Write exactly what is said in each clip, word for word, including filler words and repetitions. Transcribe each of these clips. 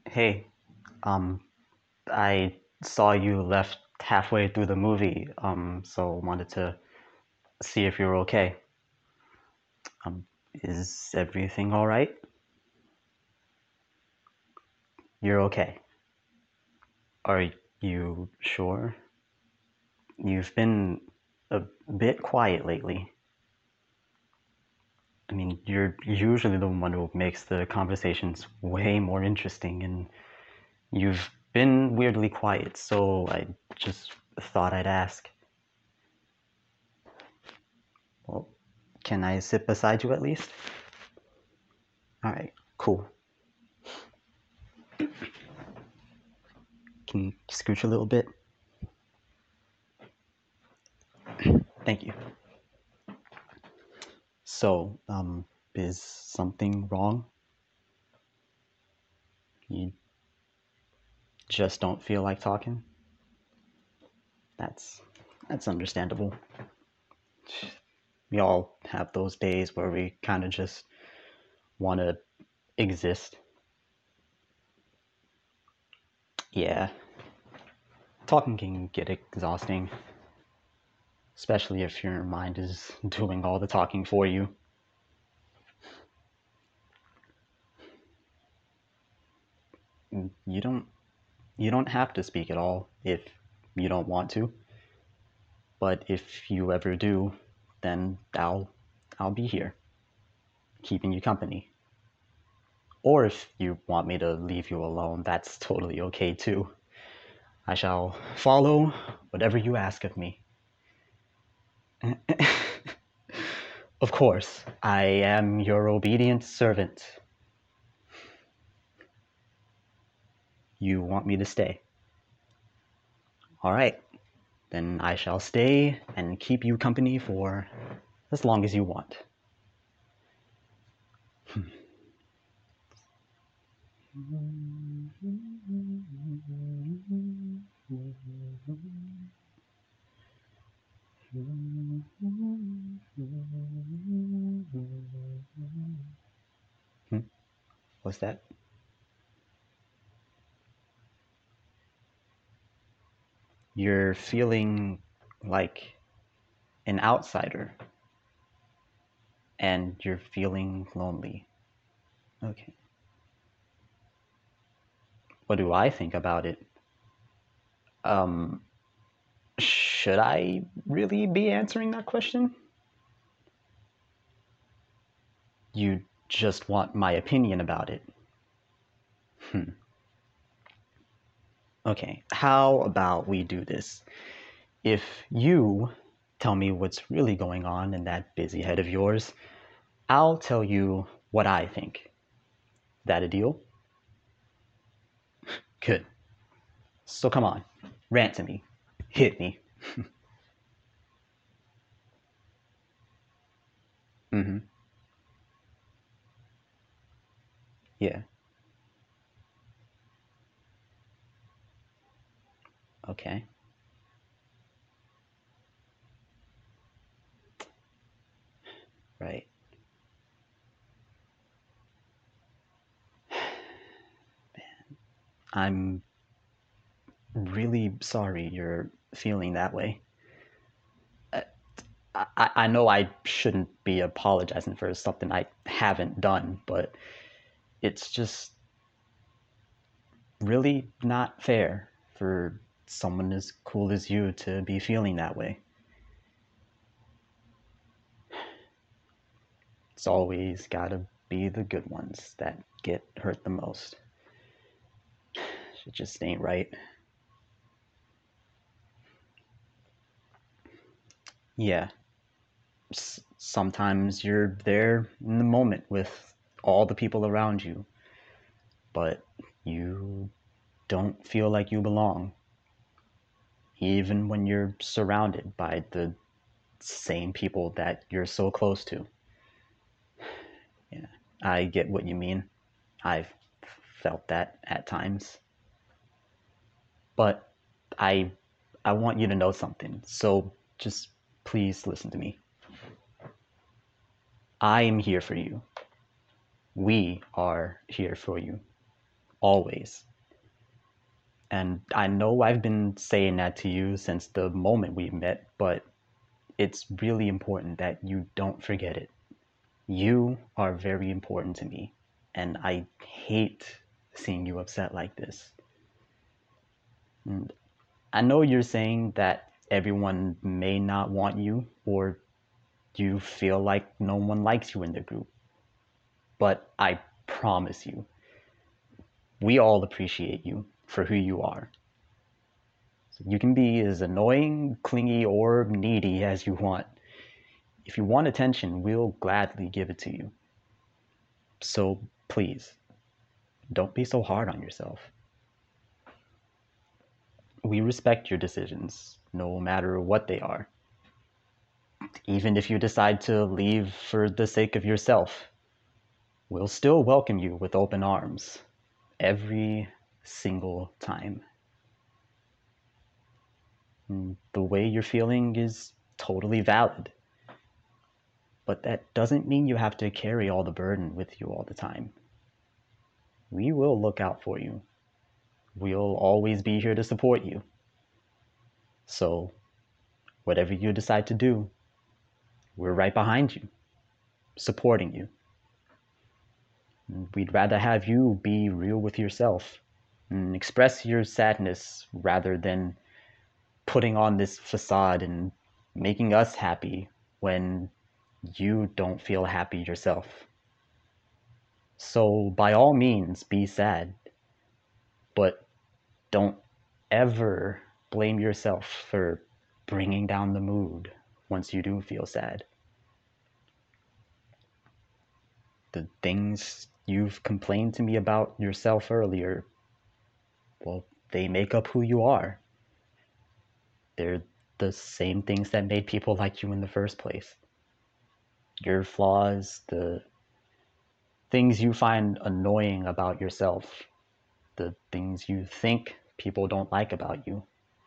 Hey, um, I saw you left halfway through the movie, um, so wanted to see if you're okay. Um, is everything all right? You're okay. Are you sure? You've been a bit quiet lately. I mean, you're usually the one who makes the conversations way more interesting, and you've been weirdly quiet, so I just thought I'd ask. Well, can I sit beside you at least? All right, cool. Can you scooch a little bit? Thank you. So, um, is something wrong? You just don't feel like talking? That's that's understandable. We all have those days where we kind of just want to exist. Yeah, talking can get exhausting, especially if your mind is doing all the talking for you. You don't you don't have to speak at all if you don't want to, but if you ever do, then I'll I'll be here, keeping you company. Or if you want me to leave you alone, that's totally okay too. I shall follow whatever you ask of me. Of course, I am your obedient servant. You want me to stay? All right, then I shall stay and keep you company for as long as you want. Hmm? What's that? You're feeling like an outsider and you're feeling lonely. Okay. What do I think about it? Um, should I really be answering that question? You just want my opinion about it. Hmm. Okay, how about we do this? If you tell me what's really going on in that busy head of yours, I'll tell you what I think. That a deal? Good. So come on, rant to me. Hit me. Mm-hmm. Yeah. Okay. Right. I'm really sorry you're feeling that way. I, I know I shouldn't be apologizing for something I haven't done, but it's just really not fair for someone as cool as you to be feeling that way. It's always gotta be the good ones that get hurt the most. It just ain't right. Yeah, S- sometimes you're there in the moment with all the people around you, but you don't feel like you belong, even when you're surrounded by the same people that you're so close to. Yeah, I get what you mean. I've felt that at times. But I I want you to know something. So just please listen to me. I am here for you. We are here for you. always. And I know I've been saying that to you since the moment we met, but it's really important that you don't forget it. You are very important to me, and I hate seeing you upset like this. And I know you're saying that everyone may not want you, or you feel like no one likes you in the group, but I promise you, we all appreciate you for who you are. So you can be as annoying, clingy, or needy as you want. If you want attention, we'll gladly give it to you. So please, don't be so hard on yourself. We respect your decisions, no matter what they are. Even if you decide to leave for the sake of yourself, we'll still welcome you with open arms every single time. And the way you're feeling is totally valid, but that doesn't mean you have to carry all the burden with you all the time. We will look out for you. We'll always be here to support you. So, whatever you decide to do, we're right behind you, supporting you. We'd rather have you be real with yourself and express your sadness rather than putting on this facade and making us happy when you don't feel happy yourself. So, by all means, be sad, but don't ever blame yourself for bringing down the mood once you do feel sad. The things you've complained to me about yourself earlier, well, they make up who you are. They're the same things that made people like you in the first place. Your flaws, the things you find annoying about yourself, the things you think people don't like about you.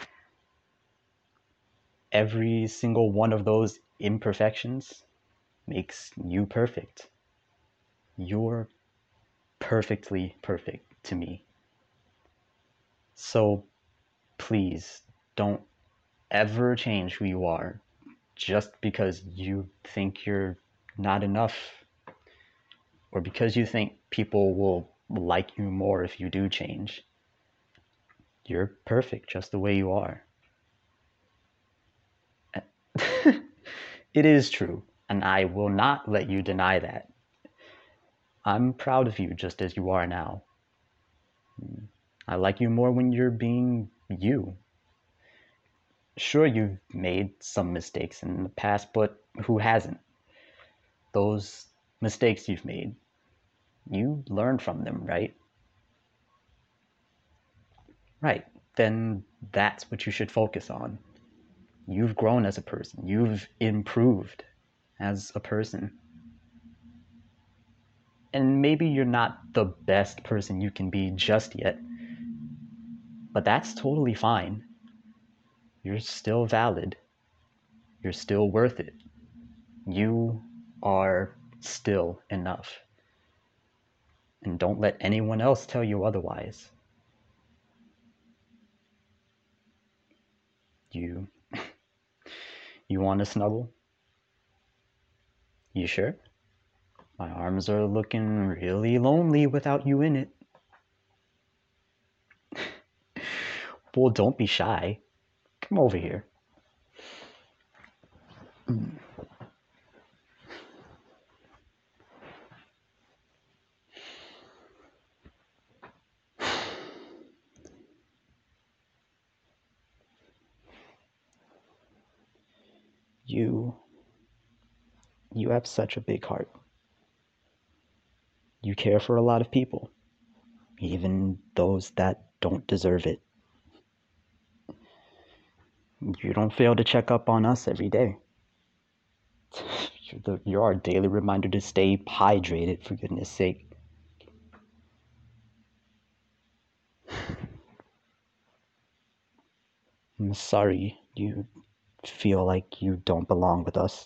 Every single one of those imperfections makes you perfect. You're perfectly perfect to me. So please don't ever change who you are just because you think you're not enough, or because you think people will like you more if you do change. You're perfect just the way you are. It is true, and I will not let you deny that. I'm proud of you just as you are now. I like you more when you're being you. Sure, you've made some mistakes in the past, but who hasn't? Those mistakes you've made, you learn from them, right? Right. Then that's what you should focus on. You've grown as a person. You've improved as a person. And maybe you're not the best person you can be just yet, but that's totally fine. You're still valid. You're still worth it. You are still enough. And don't let anyone else tell you otherwise. You you want to snuggle? You sure? My arms are looking really lonely without you in it. Well, don't be shy. Come over here. You you have such a big heart. You care for a lot of people, even those that don't deserve it. You don't fail to check up on us every day. You're, the, you're our daily reminder to stay hydrated, for goodness sake. I'm sorry you feel like you don't belong with us,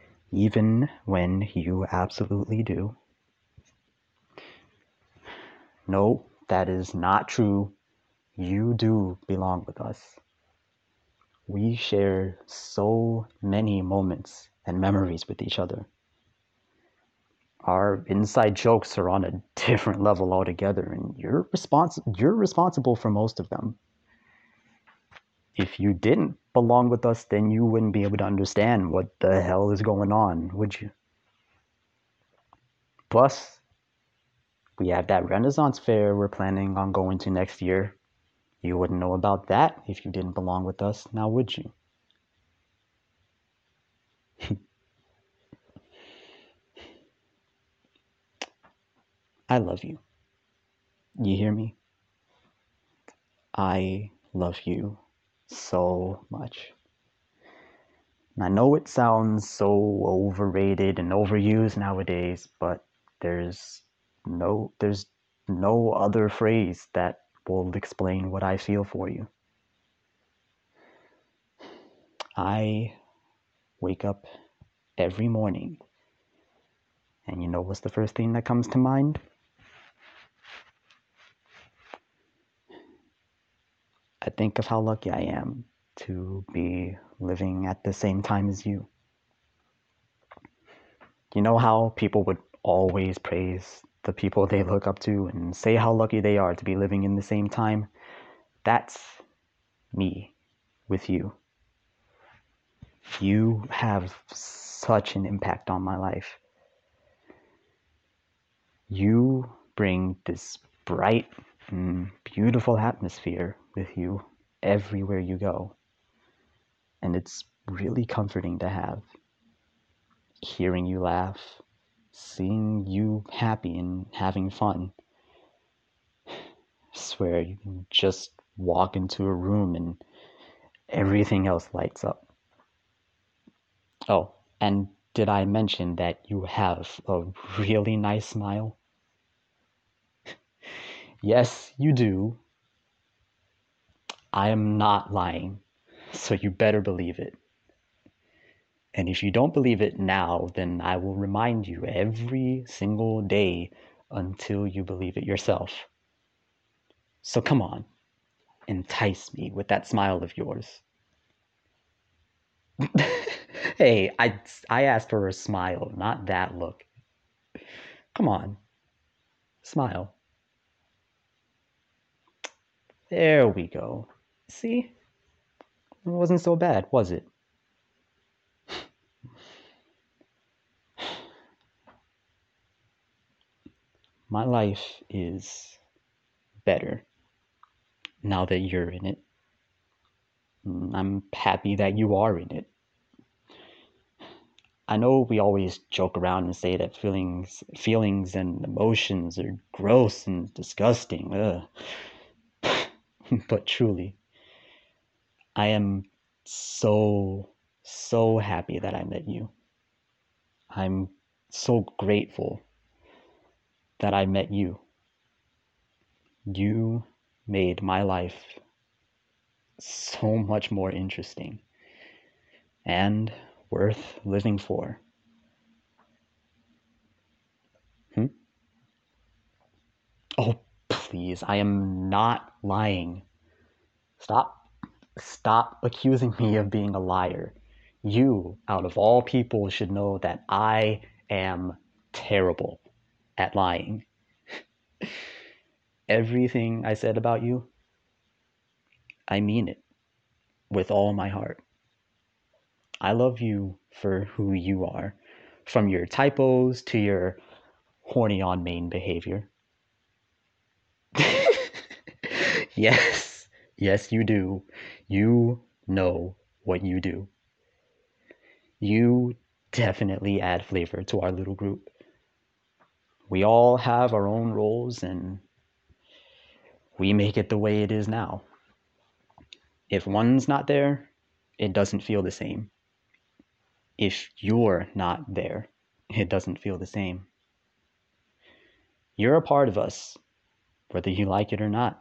even when you absolutely do. No, that is not true. You do belong with us. We share so many moments and memories with each other. Our inside jokes are on a different level altogether, and you're respons- you're responsible for most of them. If you didn't belong with us, then you wouldn't be able to understand what the hell is going on, would you? Plus, we have that Renaissance fair we're planning on going to next year. You wouldn't know about that if you didn't belong with us, now would you? I love you. You hear me? I love you so much. And I know it sounds so overrated and overused nowadays, but there's no there's no other phrase that will explain what I feel for you. I wake up every morning, and you know what's the first thing that comes to mind? I think of how lucky I am to be living at the same time as you. You know how people would always praise the people they look up to and say how lucky they are to be living in the same time? That's me with you. You have such an impact on my life. You bring this bright and beautiful atmosphere with you everywhere you go. And it's really comforting to have. Hearing you laugh, seeing you happy and having fun. I swear, you can just walk into a room and everything else lights up. Oh, and did I mention that you have a really nice smile? Yes, you do. I am not lying, so you better believe it. And if you don't believe it now, then I will remind you every single day until you believe it yourself. So come on, entice me with that smile of yours. Hey, I, I asked for a smile, not that look. Come on, smile. There we go. See? It wasn't so bad, was it? My life is better now that you're in it. I'm happy that you are in it. I know we always joke around and say that feelings feelings and emotions are gross and disgusting. Ugh. But truly, I am so, so happy that I met you. I'm so grateful that I met you. You made my life so much more interesting and worth living for. Hmm? Oh, please, I am not lying. Stop. Stop accusing me of being a liar. You, out of all people, should know that I am terrible at lying. Everything I said about you, I mean it with all my heart. I love you for who you are, from your typos to your horny on main behavior. Yes, yes, you do. You know what you do. You definitely add flavor to our little group. We all have our own roles and we make it the way it is now. If one's not there, it doesn't feel the same. If you're not there, it doesn't feel the same. You're a part of us, whether you like it or not.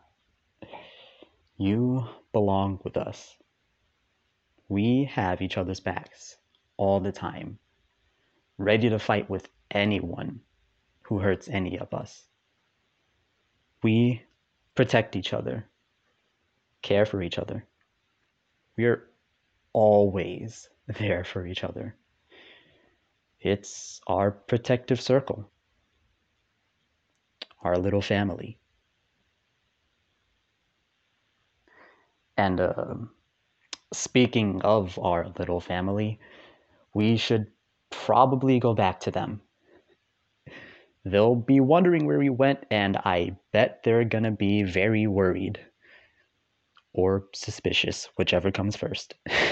You belong with us. We have each other's backs all the time, ready to fight with anyone who hurts any of us. We protect each other, care for each other. We're always there for each other. It's our protective circle, our little family. And uh, speaking of our little family, we should probably go back to them. They'll be wondering where we went, and I bet they're gonna be very worried. Or suspicious, whichever comes first.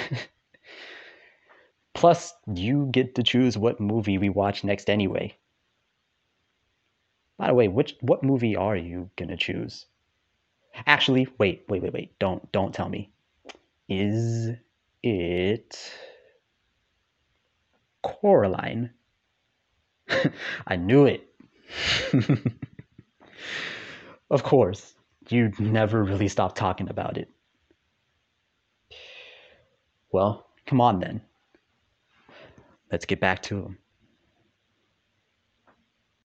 Plus, you get to choose what movie we watch next anyway. By the way, which what movie are you gonna choose? Actually, wait, wait, wait, wait. Don't don't tell me. Is it Coraline? I knew it. Of course. You never really stop talking about it. Well, come on then. Let's get back to